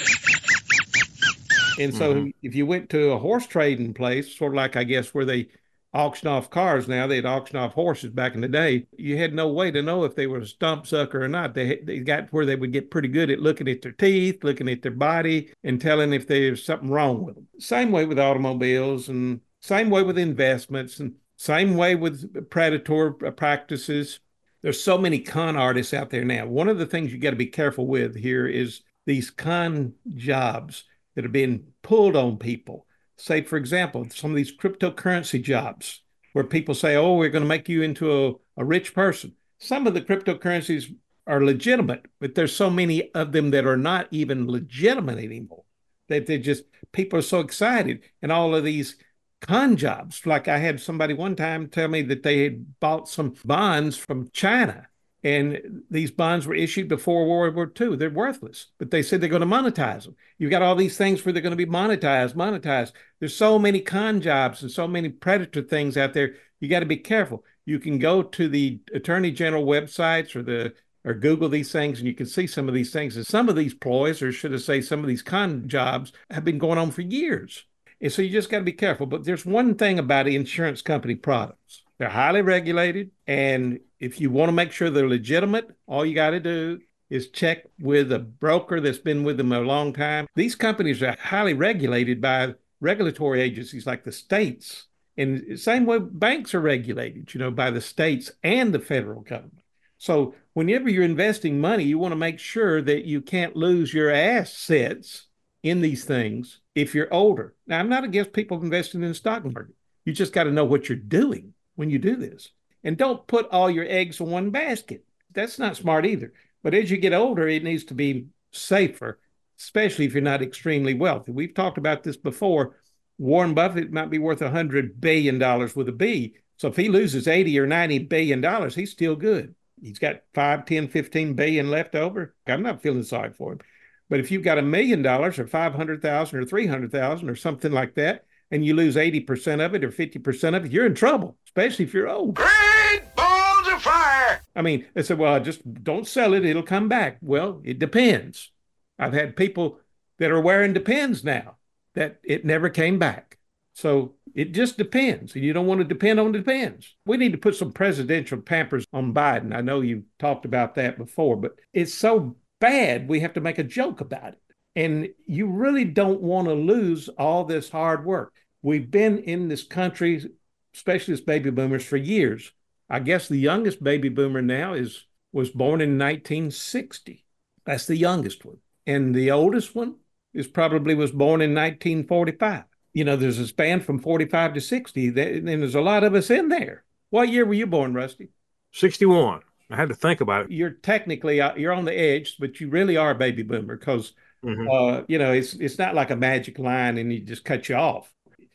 And so mm-hmm. if you went to a horse trading place, sort of like, I guess, where they auction off cars now, they'd auction off horses back in the day. You had no way to know if they were a stump sucker or not. They they got where they would get pretty good at looking at their teeth, looking at their body, and telling if there's something wrong with them. Same way with automobiles, and same way with investments, and same way with predatory practices. There's so many con artists out there now. One of the things you got to be careful with here is these con jobs that are being pulled on people. Say, for example, some of these cryptocurrency jobs where people say, oh, we're going to make you into a, a rich person. Some of the cryptocurrencies are legitimate, but there's so many of them that are not even legitimate anymore. That they're just, people are so excited. And all of these con jobs, like I had somebody one time tell me that they had bought some bonds from China. And these bonds were issued before World War Two. They're worthless, but they said they're going to monetize them. You've got all these things where they're going to be monetized, monetized. There's so many con jobs and so many predator things out there. You got to be careful. You can go to the Attorney General websites or the or Google these things, and you can see some of these things. And some of these ploys, or should I say, some of these con jobs have been going on for years. And so you just got to be careful. But there's one thing about insurance company products. They're highly regulated, and if you want to make sure they're legitimate, all you got to do is check with a broker that's been with them a long time. These companies are highly regulated by regulatory agencies like the states. And same way banks are regulated, you know, by the states and the federal government. So whenever you're investing money, you want to make sure that you can't lose your assets in these things if you're older. Now, I'm not against people investing in the stock market. You just got to know what you're doing when you do this. And don't put all your eggs in one basket. That's not smart either. But as you get older, it needs to be safer, especially if you're not extremely wealthy. We've talked about this before. Warren Buffett might be worth one hundred billion dollars with a B. So if he loses eighty or ninety billion dollars, he's still good. He's got five, ten, fifteen billion left over. I'm not feeling sorry for him. But if you've got a million dollars or five hundred thousand or three hundred thousand or something like that, and you lose eighty percent of it or fifty percent of it, you're in trouble, especially if you're old. Great balls of fire! I mean, they said, well, just don't sell it. It'll come back. Well, it depends. I've had people that are wearing Depends now that it never came back. So it just depends. And you don't want to depend on Depends. We need to put some presidential pampers on Biden. I know you've talked about that before, but it's so bad we have to make a joke about it. And you really don't want to lose all this hard work. We've been in this country, especially as baby boomers, for years. I guess the youngest baby boomer now is was born in nineteen sixty. That's the youngest one. And the oldest one is probably was born in nineteen forty-five. You know, there's a span from forty-five to sixty, and there's a lot of us in there. What year were you born, Rusty? sixty-one. I had to think about it. You're technically, you're on the edge, but you really are a baby boomer because Mm-hmm. Uh, you know, it's it's not like a magic line and you just cut you off.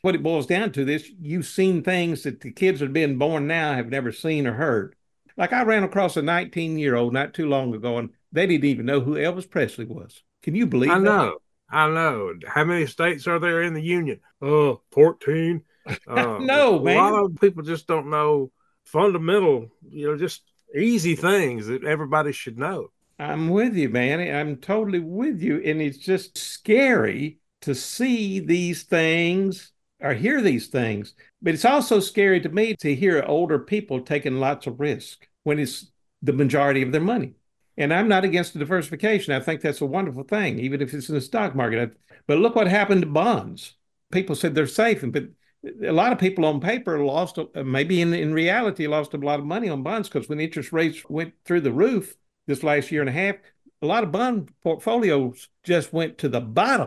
what it boils down to this, you've seen things that the kids that have been born now have never seen or heard. Like I ran across a nineteen-year-old not too long ago, and they didn't even know who Elvis Presley was. Can you believe I that? know. I know. How many states are there in the Union? Oh, fourteen. Uh, no, man. A lot of people just don't know fundamental, you know, just easy things that everybody should know. I'm with you, man. I'm totally with you. And it's just scary to see these things or hear these things. But it's also scary to me to hear older people taking lots of risk when it's the majority of their money. And I'm not against the diversification. I think that's a wonderful thing, even if it's in the stock market. But look what happened to bonds. People said they're safe, but a lot of people on paper lost, maybe in, in reality, lost a lot of money on bonds because when interest rates went through the roof this last year and a half, a lot of bond portfolios just went to the bottom.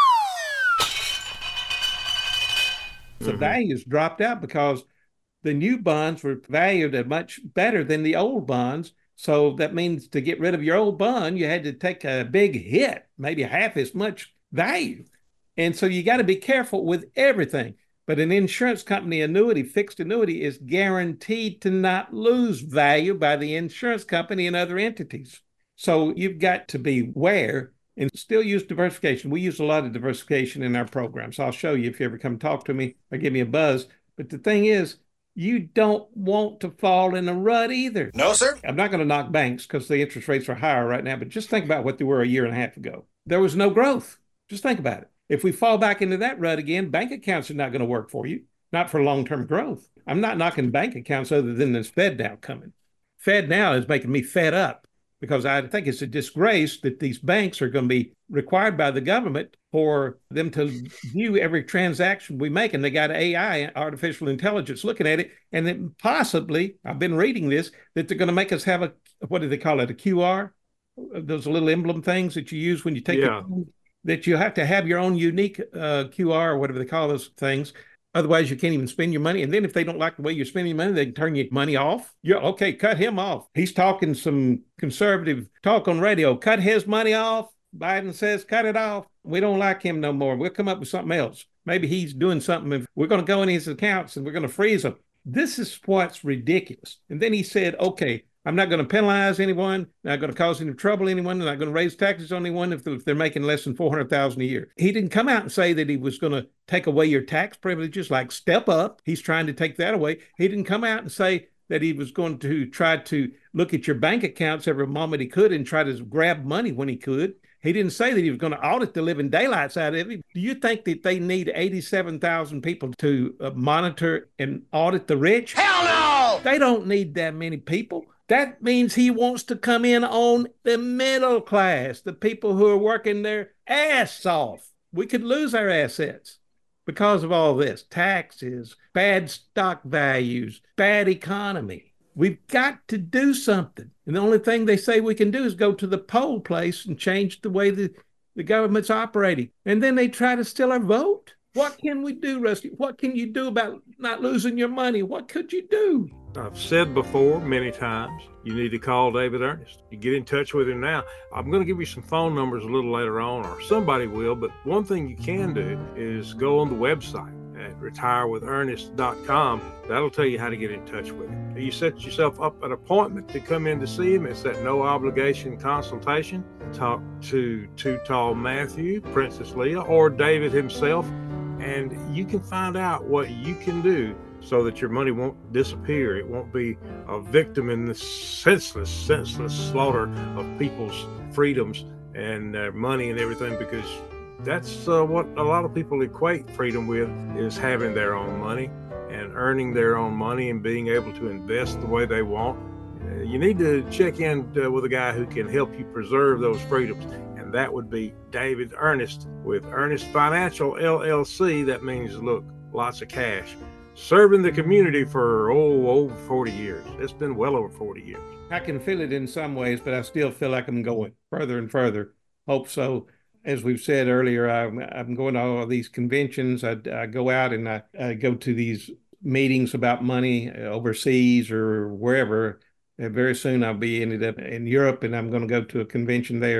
The mm-hmm. values dropped out because the new bonds were valued at much better than the old bonds. So that means to get rid of your old bond, you had to take a big hit, maybe half as much value. And so you got to be careful with everything. But an insurance company annuity, fixed annuity, is guaranteed to not lose value by the insurance company and other entities. So you've got to beware and still use diversification. We use a lot of diversification in our programs. I'll show you if you ever come talk to me or give me a buzz. But the thing is, you don't want to fall in a rut either. No, sir. I'm not going to knock banks because the interest rates are higher right now, but just think about what they were a year and a half ago. There was no growth. Just think about it. If we fall back into that rut again, bank accounts are not going to work for you, not for long-term growth. I'm not knocking bank accounts other than this FedNow coming. FedNow is making me fed up because I think it's a disgrace that these banks are going to be required by the government for them to view every transaction we make. And they got A I, artificial intelligence, looking at it. And then possibly, I've been reading this, that they're going to make us have a, what do they call it, a Q R? Those little emblem things that you use when you take yeah. the, that you have to have your own unique uh, Q R or whatever they call those things. Otherwise, you can't even spend your money. And then if they don't like the way you're spending your money, they can turn your money off. You're okay, cut him off. He's talking some conservative talk on radio. Cut his money off. Biden says, cut it off. We don't like him no more. We'll come up with something else. Maybe he's doing something. We're going to go in his accounts and we're going to freeze them. This is what's ridiculous. And then he said, okay, I'm not going to penalize anyone, not going to cause any trouble to anyone, I'm not going to raise taxes on anyone if they're making less than four hundred thousand dollars a year. He didn't come out and say that he was going to take away your tax privileges, like step up. He's trying to take that away. He didn't come out and say that he was going to try to look at your bank accounts every moment he could and try to grab money when he could. He didn't say that he was going to audit the living daylights out of it. Do you think that they need eighty-seven thousand people to uh, monitor and audit the rich? Hell no! They don't need that many people. That means he wants to come in on the middle class, the people who are working their ass off. We could lose our assets because of all this. Taxes, bad stock values, bad economy. We've got to do something. And the only thing they say we can do is go to the poll place and change the way the, the government's operating. And then they try to steal our vote. What can we do, Rusty? What can you do about not losing your money? What could you do? I've said before many times, you need to call David Ernest. You get in touch with him now. I'm going to give you some phone numbers a little later on, or somebody will, but one thing you can do is go on the website at retire with ernest dot com. That'll tell you how to get in touch with him. You set yourself up an appointment to come in to see him. It's that no obligation consultation. Talk to Too Tall Matthew, Princess Leah, or David himself, and you can find out what you can do so that your money won't disappear. It won't be a victim in this senseless, senseless slaughter of people's freedoms and their money and everything, because that's uh, what a lot of people equate freedom with, is having their own money and earning their own money and being able to invest the way they want. Uh, you need to check in uh, with a guy who can help you preserve those freedoms, and that would be David Ernest with Ernest Financial, L L C. That means, look, lots of cash. Serving the community for, oh, over forty years. It's been well over forty years. I can feel it in some ways, but I still feel like I'm going further and further. Hope so. As we've said earlier, I'm, I'm going to all these conventions. I, I go out and I, I go to these meetings about money overseas or wherever. And very soon I'll be ended up in Europe, and I'm going to go to a convention there.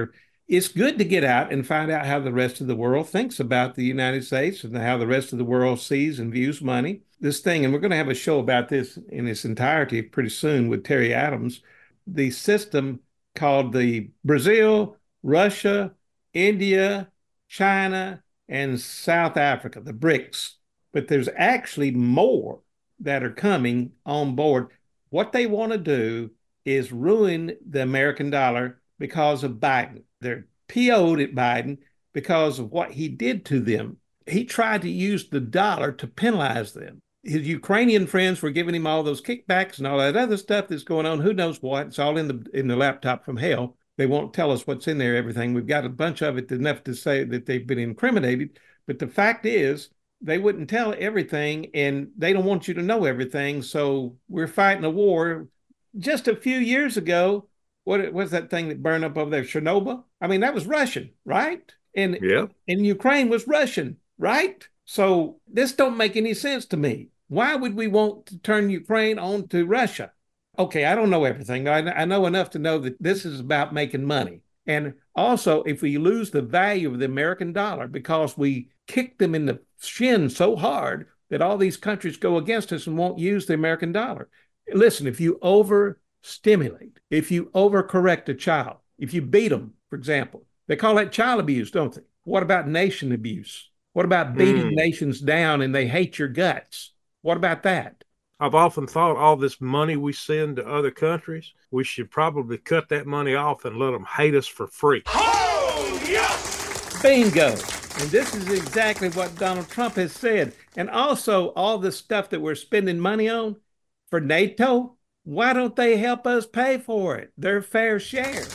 it's good to get out and find out how the rest of the world thinks about the United States and how the rest of the world sees and views money. This thing, and we're going to have a show about this in its entirety pretty soon with Terry Adams, the system called the Brazil, Russia, India, China, and South Africa, the BRICS. But there's actually more that are coming on board. What they want to do is ruin the American dollar because of Biden. They're P O'd at Biden because of what he did to them. He tried to use the dollar to penalize them. His Ukrainian friends were giving him all those kickbacks and all that other stuff that's going on. Who knows what? It's all in the in the laptop from hell. They won't tell us what's in there, everything. We've got a bunch of it enough to say that they've been incriminated. But the fact is, they wouldn't tell everything, and they don't want you to know everything. So we're fighting a war. Just a few years ago, what was that thing that burned up over there, Chernobyl? I mean, that was Russian, right? And, yeah. and Ukraine was Russian, right? So this don't make any sense to me. Why would we want to turn Ukraine on to Russia? Okay, I don't know everything. I, I know enough to know that this is about making money. And also, if we lose the value of the American dollar because we kick them in the shin so hard that all these countries go against us and won't use the American dollar. Listen, if you overstimulate, if you overcorrect a child, if you beat them, for example, they call that child abuse, don't they? What about nation abuse? What about beating mm. nations down and they hate your guts? What about that? I've often thought all this money we send to other countries, we should probably cut that money off and let them hate us for free. Oh, yes! Bingo. And this is exactly what Donald Trump has said. And also all the stuff that we're spending money on for NATO, why don't they help us pay for it? Their fair share.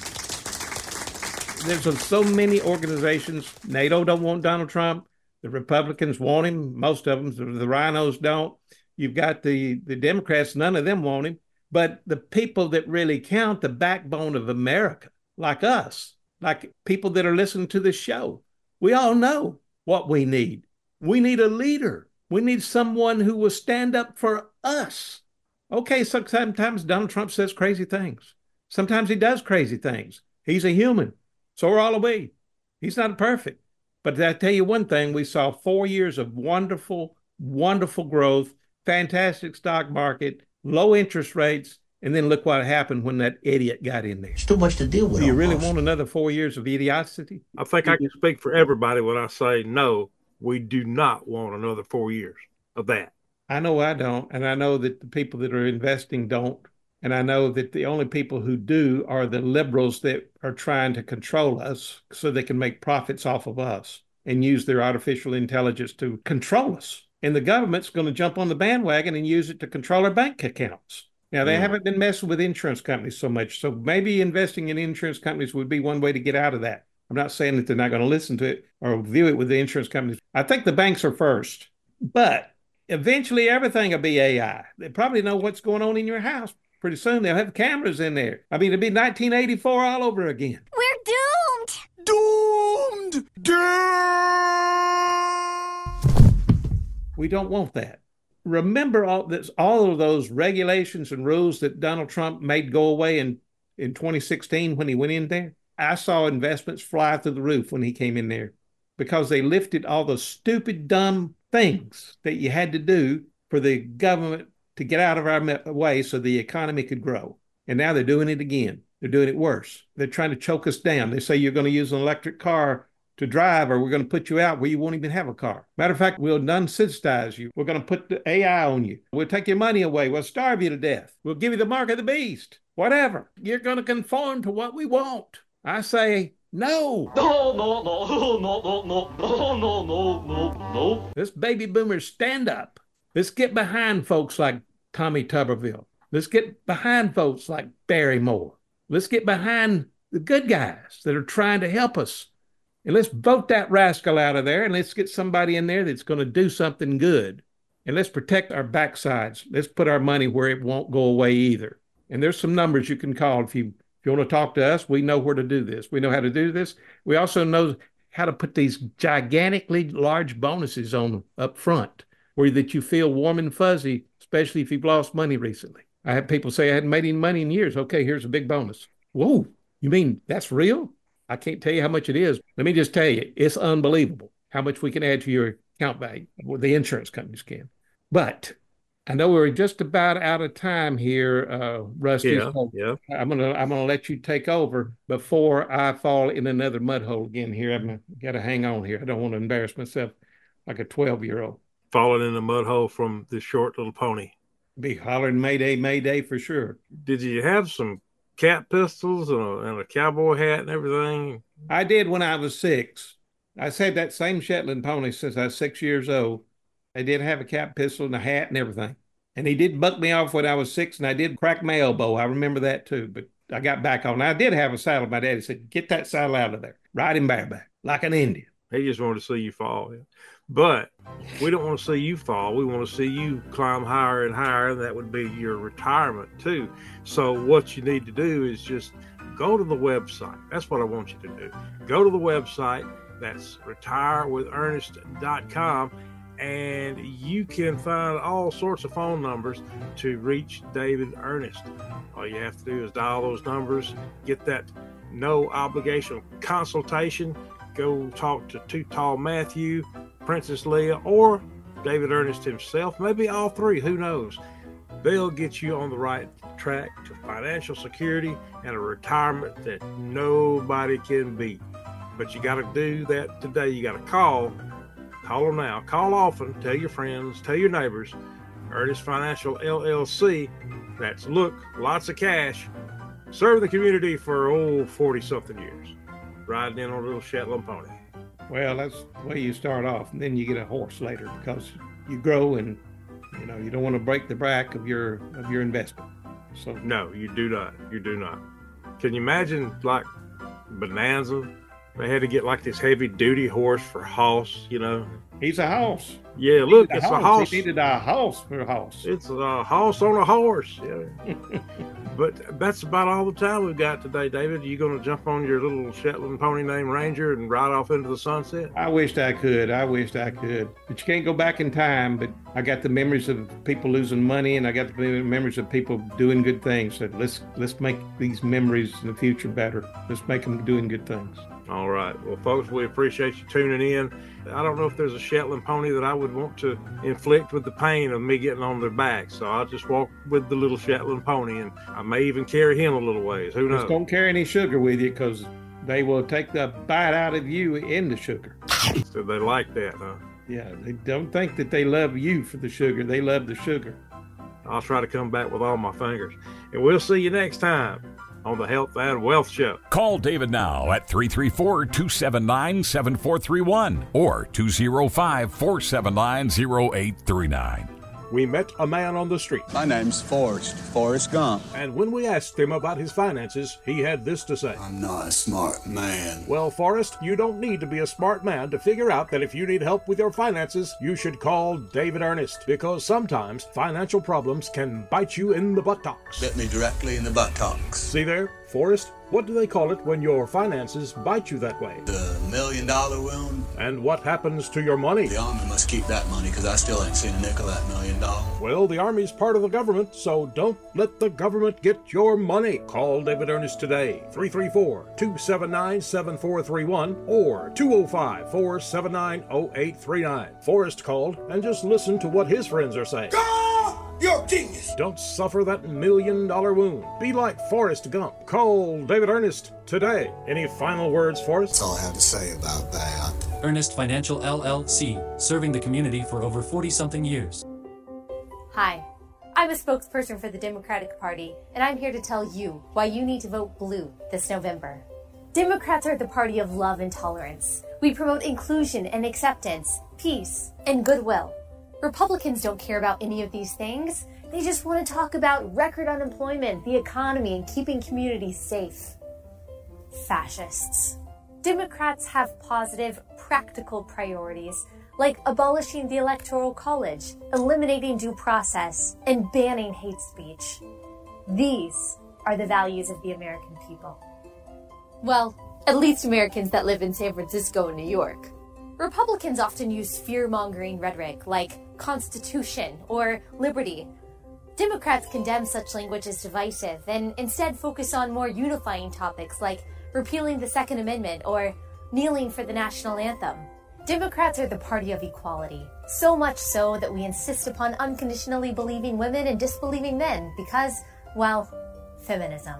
There's so many organizations. NATO don't want Donald Trump. The Republicans want him. Most of them, the rhinos don't. You've got the, the Democrats, none of them want him. But the people that really count, the backbone of America, like us, like people that are listening to this show, we all know what we need. We need a leader. We need someone who will stand up for us. Okay, so sometimes Donald Trump says crazy things. Sometimes he does crazy things. He's a human. So are all of we. He's not perfect. But I tell you one thing, we saw four years of wonderful, wonderful growth, fantastic stock market, low interest rates, and then look what happened when that idiot got in there. It's too much to deal with. Do you really almost. want another four years of idiocity? I think I can speak for everybody when I say no, we do not want another four years of that. I know I don't, and I know that the people that are investing don't, and I know that the only people who do are the liberals that are trying to control us so they can make profits off of us and use their artificial intelligence to control us. And the government's going to jump on the bandwagon and use it to control our bank accounts. Now, they mm. haven't been messing with insurance companies so much, so maybe investing in insurance companies would be one way to get out of that. I'm not saying that they're not going to listen to it or view it with the insurance companies. I think the banks are first, but eventually everything will be A I. They probably know what's going on in your house. Pretty soon they'll have cameras in there. I mean, it'll be nineteen eighty-four all over again. We're doomed! Doomed! Doomed! We don't want that. Remember all this, all of those regulations and rules that Donald Trump made go away in, in twenty sixteen when he went in there? I saw investments fly through the roof when he came in there because they lifted all the stupid, dumb things that you had to do for the government to get out of our way so the economy could grow. And now they're doing it again. They're doing it worse. They're trying to choke us down. They say you're going to use an electric car to drive, or we're going to put you out where you won't even have a car. Matter of fact, we'll non-sensitize you. We're going to put the A I on you. We'll take your money away. We'll starve you to death. We'll give you the mark of the beast. Whatever. You're going to conform to what we want. I say no. No, no, no, no, no, no, no, no, no, no, no. Let's baby boomers stand up. Let's get behind folks like Tommy Tuberville. Let's get behind folks like Barry Moore. Let's get behind the good guys that are trying to help us. And let's vote that rascal out of there, and let's get somebody in there that's going to do something good. And let's protect our backsides. Let's put our money where it won't go away either. And there's some numbers you can call if you if you want to talk to us. We know where to do this. We know how to do this. We also know how to put these gigantically large bonuses on up front, where that you feel warm and fuzzy, especially if you've lost money recently. I had people say I hadn't made any money in years. Okay, here's a big bonus. Whoa, you mean that's real? I can't tell you how much it is. Let me just tell you, it's unbelievable how much we can add to your account value. Well, the insurance companies can. But I know we're just about out of time here, uh, Rusty. Yeah, so yeah. I'm gonna I'm gonna let you take over before I fall in another mud hole again here. I'm got to hang on here. I don't want to embarrass myself like a twelve year old. Falling in the mud hole from the short little pony. Be hollering Mayday, Mayday for sure. Did you have some cat pistols and a, and a cowboy hat and everything? I did when I was six. I had that same Shetland pony since I was six years old. I did have a cat pistol and a hat and everything. And he did buck me off when I was six, and I did crack my elbow. I remember that too, but I got back on. I did have a saddle. My daddy said, get that saddle out of there. Ride him bareback like an Indian. He just wanted to see you fall. But we don't want to see you fall. We want to see you climb higher and higher. That would be your retirement too. So what you need to do is just go to the website. That's what I want you to do. Go to the website. That's retire with ernest dot com. And you can find all sorts of phone numbers to reach David Ernest. All you have to do is dial those numbers, get that no obligation consultation, go talk to Too Tall Matthew, Princess Leia, or David Ernest himself, maybe all three, who knows. They'll get you on the right track to financial security and a retirement that nobody can beat. But you got to do that today. You got to call. Call them now. Call often. Tell your friends. Tell your neighbors. Ernest Financial L L C. That's look, lots of cash. Serve the community for old forty-something years. Riding in on a little Shetland pony. Well, that's the way you start off, and then you get a horse later because you grow, and you know you don't want to break the back of your of your investment. So no, you do not. You do not. Can you imagine like Bonanza? They had to get like this heavy duty horse for Hoss, you know. He's a horse. Yeah, look, a it's horse. a horse. He needed a horse for a horse. It's a horse on a horse. Yeah. But that's about all the time we've got today, David. You going to jump on your little Shetland pony named Ranger and ride off into the sunset? I wished I could. I wished I could. But you can't go back in time. But I got the memories of people losing money, and I got the memories of people doing good things. So let's let's make these memories in the future better. Let's make them doing good things. All right. Well, folks, we appreciate you tuning in. I don't know if there's a Shetland pony that I would want to inflict with the pain of me getting on their back. So I'll just walk with the little Shetland pony, and I may even carry him a little ways. Who knows? Just don't carry any sugar with you because they will take the bite out of you in the sugar. So they like that, huh? Yeah. They don't think that they love you for the sugar. They love the sugar. I'll try to come back with all my fingers. And we'll see you next time on the Health and Wealth Show. Call David now at three three four, two seven nine, seven four three one or two oh five, four seven nine, oh eight three nine. We met a man on the street. My name's Forrest, Forrest Gump. And when we asked him about his finances, he had this to say. I'm not a smart man. Well, Forrest, you don't need to be a smart man to figure out that if you need help with your finances, you should call David Ernest, because sometimes financial problems can bite you in the buttocks. Bit me directly in the buttocks. See there, Forrest? What do they call it when your finances bite you that way? The million dollar wound. And what happens to your money? The Army must keep that money because I still ain't seen a nickel of that million dollars. Well, the Army's part of the government, so don't let the government get your money. Call David Ernest today, three three four, two seven nine, seven four three one or two oh five, four seven nine, oh eight three nine. Forrest called, and just listen to what his friends are saying. You're a genius. Don't suffer that million dollar wound. Be like Forrest Gump. Call David Ernest today. Any final words, Forrest? That's all I have to say about that. Ernest Financial L L C, serving the community for over forty-something years. Hi, I'm a spokesperson for the Democratic Party, and I'm here to tell you why you need to vote blue this November. Democrats are the party of love and tolerance. We promote inclusion and acceptance, peace, and goodwill. Republicans don't care about any of these things. They just want to talk about record unemployment, the economy, and keeping communities safe. Fascists. Democrats have positive, practical priorities, like abolishing the Electoral College, eliminating due process, and banning hate speech. These are the values of the American people. Well, at least Americans that live in San Francisco and New York. Republicans often use fear-mongering rhetoric like Constitution or liberty. Democrats condemn such language as divisive and instead focus on more unifying topics like repealing the Second Amendment, or kneeling for the national anthem. Democrats are the party of equality, so much so that we insist upon unconditionally believing women and disbelieving men because, well, feminism.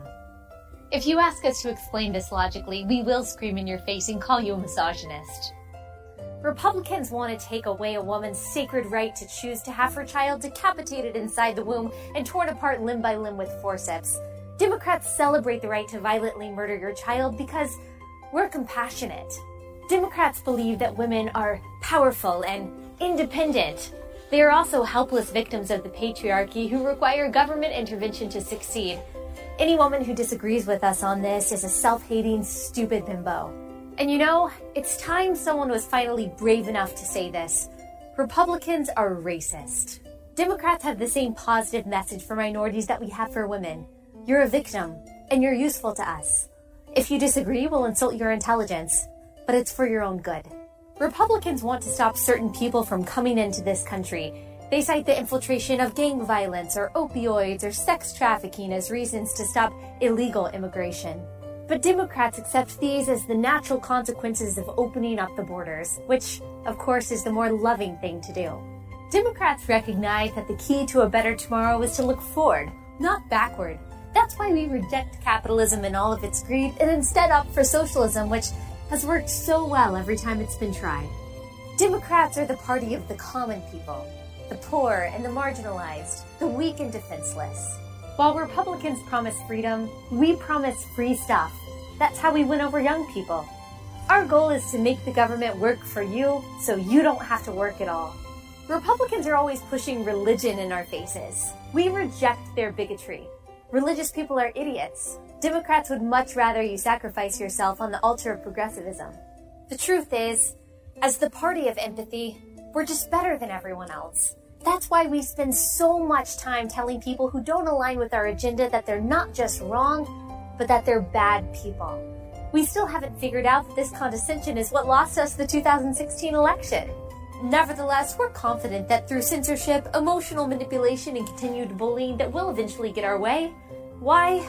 If you ask us to explain this logically, we will scream in your face and call you a misogynist. Republicans want to take away a woman's sacred right to choose to have her child decapitated inside the womb and torn apart limb by limb with forceps. Democrats celebrate the right to violently murder your child because we're compassionate. Democrats believe that women are powerful and independent. They are also helpless victims of the patriarchy who require government intervention to succeed. Any woman who disagrees with us on this is a self-hating, stupid bimbo. And you know, it's time someone was finally brave enough to say this. Republicans are racist. Democrats have the same positive message for minorities that we have for women. You're a victim, and you're useful to us. If you disagree, we'll insult your intelligence, but it's for your own good. Republicans want to stop certain people from coming into this country. They cite the infiltration of gang violence or opioids or sex trafficking as reasons to stop illegal immigration. But Democrats accept these as the natural consequences of opening up the borders, which, of course, is the more loving thing to do. Democrats recognize that the key to a better tomorrow is to look forward, not backward. That's why we reject capitalism and all of its greed and instead opt for socialism, which has worked so well every time it's been tried. Democrats are the party of the common people, the poor and the marginalized, the weak and defenseless. While Republicans promise freedom, we promise free stuff. That's how we win over young people. Our goal is to make the government work for you so you don't have to work at all. Republicans are always pushing religion in our faces. We reject their bigotry. Religious people are idiots. Democrats would much rather you sacrifice yourself on the altar of progressivism. The truth is, as the party of empathy, we're just better than everyone else. That's why we spend so much time telling people who don't align with our agenda that they're not just wrong, but that they're bad people. We still haven't figured out that this condescension is what lost us the two thousand sixteen election. Nevertheless, we're confident that through censorship, emotional manipulation, and continued bullying that we'll eventually get our way. Why?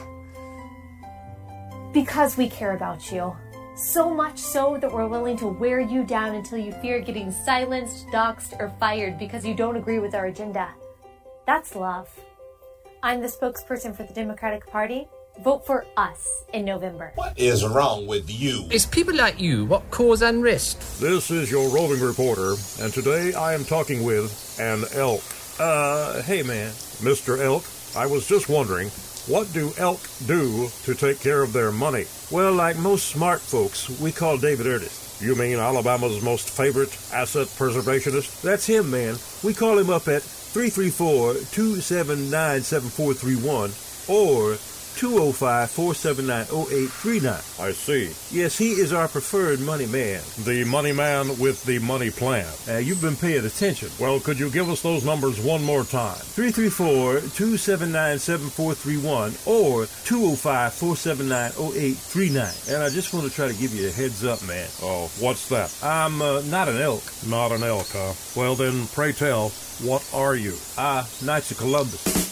Because we care about you. So much so that we're willing to wear you down until you fear getting silenced, doxxed, or fired because you don't agree with our agenda. That's love. I'm the spokesperson for the Democratic Party. Vote for us in November. What is wrong with you? It's people like you what cause unrest. This is your roving reporter, and today I am talking with an elk. Uh, hey man. Mister Elk, I was just wondering, what do elk do to take care of their money? Well, like most smart folks, we call David Ernest. You mean Alabama's most favorite asset preservationist? That's him, man. We call him up at three three four, two seven nine, seven four three one or two oh five, four seven nine, oh eight three nine. I see. Yes, he is our preferred money man. The money man with the money plan. Uh, you've been paying attention. Well, could you give us those numbers one more time? three three four, two seven nine, seven four three one or two oh five, four seven nine, oh eight three nine. And I just want to try to give you a heads up, man. Oh, what's that? I'm uh, not an elk. Not an elk, huh? Well, then, pray tell, what are you? Ah, uh, Knights of Columbus.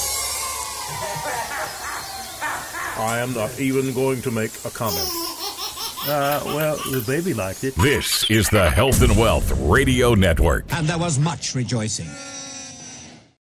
I am not even going to make a comment. Uh, well, the baby liked it. This is the Health and Wealth Radio Network. And there was much rejoicing.